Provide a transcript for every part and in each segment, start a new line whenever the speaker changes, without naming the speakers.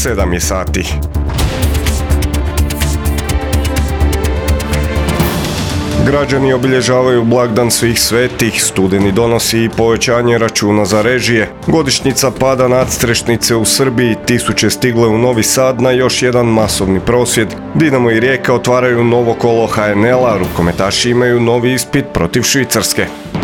7 je sati. Građani obilježavaju blagdan svih svetih, studeni donosi i povećanje računa za režije. Godišnjica pada nadstrešnice u Srbiji, tisuće stigle u Novi Sad na još jedan masovni prosvjed. Dinamo i Rijeka otvaraju novo kolo HNL-a, rukometaši imaju novi ispit protiv Švicarske.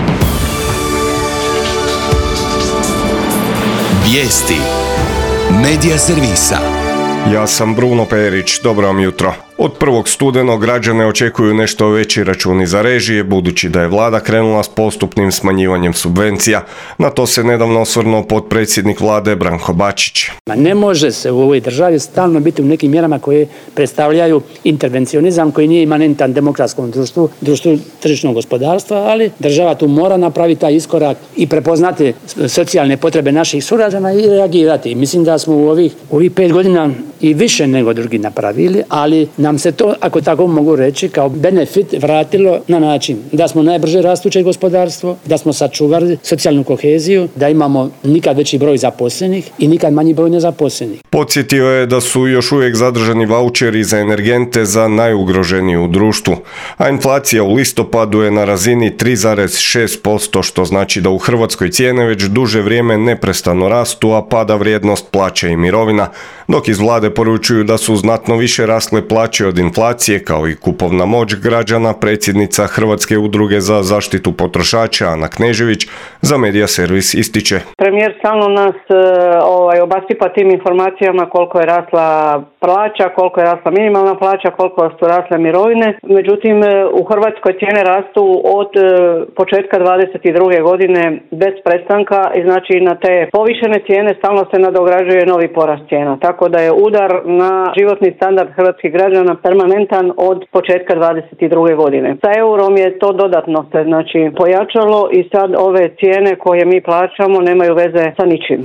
Vijesti Medija servisa.
Ja sam Bruno Perić, dobro vam jutro. Od 1. studenog građane očekuju nešto veći računi za režije, budući da je vlada krenula s postupnim smanjivanjem subvencija. Na to se nedavno osvrnuo potpredsjednik vlade Branko Bačić.
Ne može se u ovoj državi stalno biti u nekim mjerama koje predstavljaju intervencionizam koji nije imanentan demokratskom društvu tržišnog gospodarstva, ali država tu mora napraviti taj iskorak i prepoznati socijalne potrebe naših sugrađana i reagirati. Mislim da smo u ovih 5 godina i više nego drugi napravili, ali nam se to, ako tako mogu reći, kao benefit vratilo na način da smo najbrže rastuće gospodarstvo, da smo sačuvali socijalnu koheziju, da imamo nikad veći broj zaposlenih i nikad manji broj nezaposlenih.
Podsjetio je da su još uvijek zadržani vaučeri za energente za najugroženije u društvu, a inflacija u listopadu je na razini 3,6%, što znači da u Hrvatskoj cijene već duže vrijeme neprestano rastu, a pada vrijednost plaća i mirovina, dok iz vlade poručuju da su znatno više rasle plaće od inflacije, kao i kupovna moć građana. Predsjednica Hrvatske udruge za zaštitu potrošača Ana Knežević za Medija servis ističe.
Premijer stalno nas obasipa tim informacijama koliko je rasla plaća, koliko je rasla minimalna plaća, koliko su rasle mirovine. Međutim, u Hrvatskoj cijene rastu od početka 22. godine bez prestanka i znači na te povišene cijene stalno se nadograđuje novi porast cijena. Tako da je udar na životni standard hrvatskih građana permanentan od početka 22. godine. Sa eurom je to dodatno se pojačalo i sad ove cijene koje mi plaćamo nemaju veze sa ničim.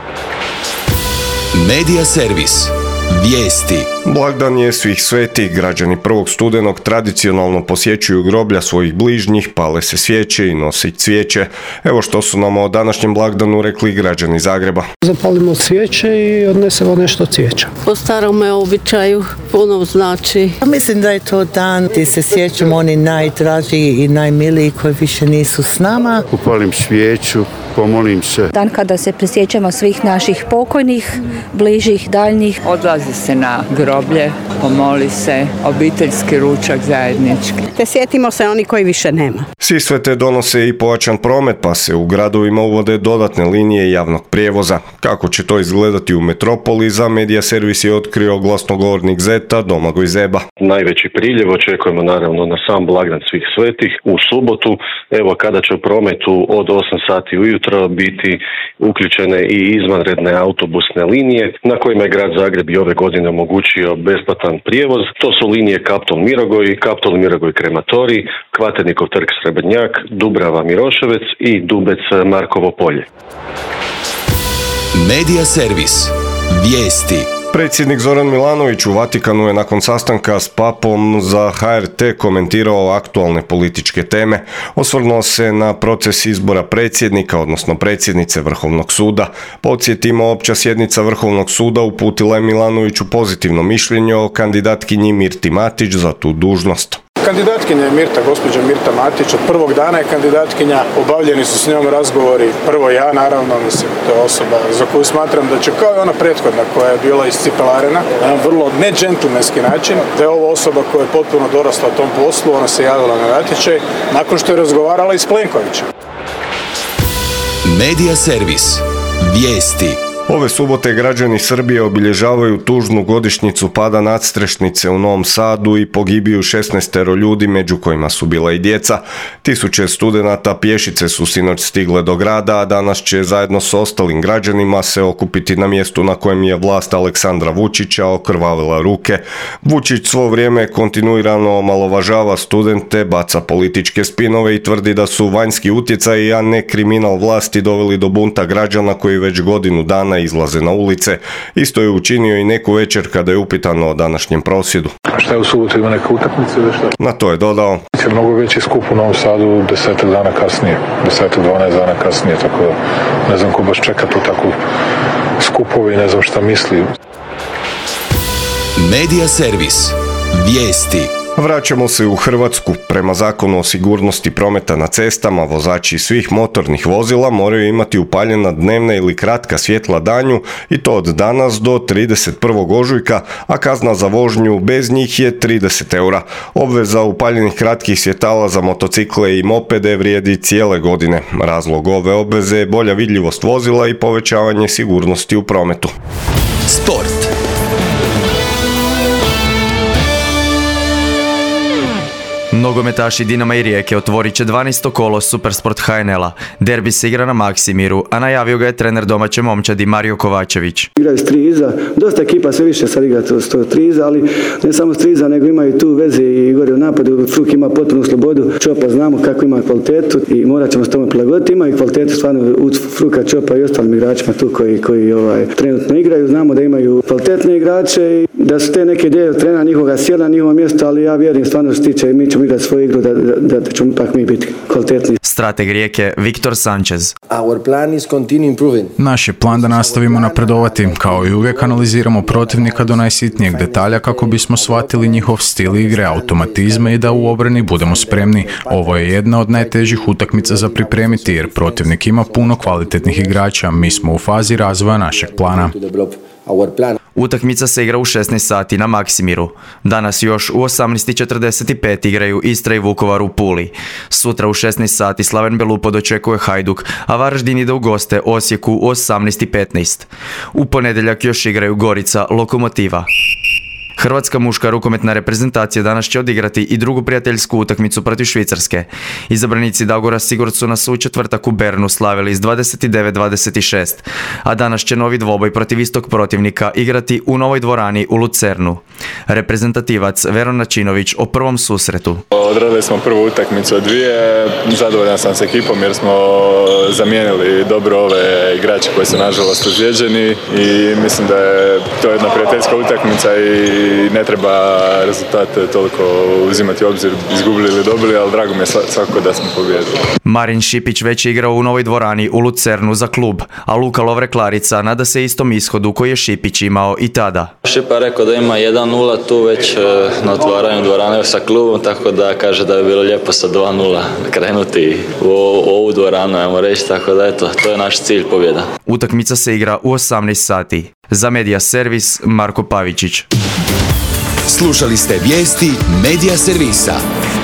Medija servis. Vijesti.
Blagdan je svih svetih. Građani 1. studenog tradicionalno posjećuju groblja svojih bližnjih, pale se svijeće i nose cvijeće. Evo što su nam o današnjem blagdanu rekli građani Zagreba.
Zapalimo cvijeće i odnesemo nešto cvijeća.
Po starome običaju puno znači.
Mislim da je to dan gdje se sjećamo oni najdražiji i najmiliji koji više nisu s nama.
Upalim svijeću, pomolim se.
Dan kada se prisjećamo svih naših pokojnih, bližih, daljnjih.
Odlazi se na groblje, pomoli se, obiteljski ručak zajednički.
Te sjetimo se oni koji više nema.
Svi svete donose i pojačan promet, pa se u gradovima uvode dodatne linije javnog prijevoza. Kako će to izgledati u metropoli, za Medija servis je otkrio glasnogovornik Zeta Domagoj Zeba.
Najveći priljev očekujemo naravno na sam blagdan svih svetih u subotu. Evo kada će u prometu od 8 sati ujutro biti uključene i izvanredne autobusne linije na kojima je grad Zagreb i ove godine omogućio besplatan prijevoz. To su linije Kaptol-Mirogoj, Kaptol-Mirogoj-Krematorij, Kvaternikov trg Srebrnjak, Dubrava-Miroševec i Dubec-Markovo polje.
Medija servis. Vijesti.
Predsjednik Zoran Milanović u Vatikanu je nakon sastanka s papom za HRT komentirao aktualne političke teme. Osvrnuo se na proces izbora predsjednika, odnosno predsjednice Vrhovnog suda. Podsjetimo, opća sjednica Vrhovnog suda uputila je Milanoviću pozitivno mišljenje o kandidatkinji Mirti Matić za tu dužnost.
Kandidatkinja je gospođa Mirta Matić, od prvog dana je kandidatkinja, obavljeni su s njom razgovori, prvo ja naravno, to je osoba za koju smatram da će kao i ona prethodna koja je bila iscipelarena, na jedan vrlo nedžentlmenski način, da je ovo osoba koja je potpuno dorasla tom poslu, ona se javila na natječaj nakon što je razgovarala i s Plenkovićem.
Medija servis. Vijesti.
Ove subote građani Srbije obilježavaju tužnu godišnjicu pada nadstrešnice u Novom Sadu i pogibiju 16 ljudi, među kojima su bila i djeca. Tisuće studenata pješice su sinoć stigle do grada, a danas će zajedno s ostalim građanima se okupiti na mjestu na kojem je vlast Aleksandra Vučića okrvavila ruke. Vučić svo vrijeme kontinuirano omalovažava studente, baca političke spinove i tvrdi da su vanjski utjecaji, a ne kriminal vlasti doveli do bunta građana koji već godinu dana izlaze na ulice. Isto je učinio i neku večer kada je upitano o današnjem prosvjedu.
A šta je u subotu, ima neka utakmica ili šta?
Na to je dodao.
Će mnogo veći skup u Novom Sadu 10 dana kasnije, 10-12 dana kasnije, tako da ne znam ko baš čeka tu takvu skupove i ne znam šta misli.
Medija servis. Vijesti.
Vraćamo se u Hrvatsku. Prema Zakonu o sigurnosti prometa na cestama, vozači svih motornih vozila moraju imati upaljena dnevna ili kratka svjetla danju i to od danas do 31. ožujka, a kazna za vožnju bez njih je 30 eura. Obveza upaljenih kratkih svjetala za motocikle i mopede vrijedi cijele godine. Razlog ove obveze je bolja vidljivost vozila i povećavanje sigurnosti u prometu.
Sport.
Nogometaši Dinama i Rijeke otvorit će 12. kolo Supersport HNL-a. Derbi se igra na Maksimiru, a najavio ga je trener domaće momčadi Mario Kovačević.
Igraju s 3 iza, dosta ekipa sve više sad igra 3 iza, ali ne samo s 3 iza, nego imaju tu veze i gore u napadu. Fruk ima potpunu slobodu, Čopa znamo kako ima kvalitetu i morat ćemo s tome prilagoditi. Ima i kvalitetu stvarno u Fruka, Čopa i ostalim igračima tu koji trenutno igraju. Znamo da imaju kvalitetne igrače i da su te neke ideje trena njihovoga sjela na njihovo mjesto, ali ja vjerujem stvarno što se tiče, mi ćemo igrati svoju igru da ćemo ipak mi biti kvalitetni.
Strateg Rijeke Viktor Sanchez.
Naš je plan da nastavimo napredovati, kao i uvijek analiziramo protivnika do najsitnijeg detalja kako bismo shvatili njihov stil igre, automatizme i da u obrani budemo spremni. Ovo je jedna od najtežih utakmica za pripremiti jer protivnik ima puno kvalitetnih igrača, mi smo u fazi razvoja našeg plana.
Utakmica se igra u 16 sati na Maksimiru. Danas još u 18:45 igraju Istra i Vukovar u Puli. Sutra u 16 sati Slaven Belupo dočekuje Hajduk, a Varaždin ide u goste Osijeku u 18:15. U ponedjeljak još igraju Gorica, Lokomotiva. Hrvatska muška rukometna reprezentacija danas će odigrati i drugu prijateljsku utakmicu protiv Švicarske. Izabranici Dagora Sigurdsona su u četvrtak u Bernu slavili s 29-26, a danas će novi dvoboj protiv istog protivnika igrati u novoj dvorani u Lucernu. Reprezentativac Veron Načinović o prvom susretu.
Odradili smo prvu utakmicu od dvije, zadovoljan sam s ekipom jer smo zamijenili dobro ove igrače koji su nažalost ozlijeđeni i mislim da je to jedna prijateljska utakmica i ne treba rezultate toliko uzimati u obzir, izgubili ili dobili, ali drago mi je svakako da smo pobijedili.
Marin Šipić već je igrao u novoj dvorani u Lucernu za klub, a Luka Lovre-Klarica nada se istom ishodu koji je Šipić imao i tada.
Šipa je rekao da ima 1-0 tu već na otvaranju dvorane sa klubom, tako da kaže da je bilo lijepo sa 2-0 krenuti u ovu dvoranu, ajmo reći, tako da eto, to je naš cilj, pobjeda.
Utakmica se igra u 18 sati. Za Medija servis Marko Pavičić.
Slušali ste vijesti Medija servisa.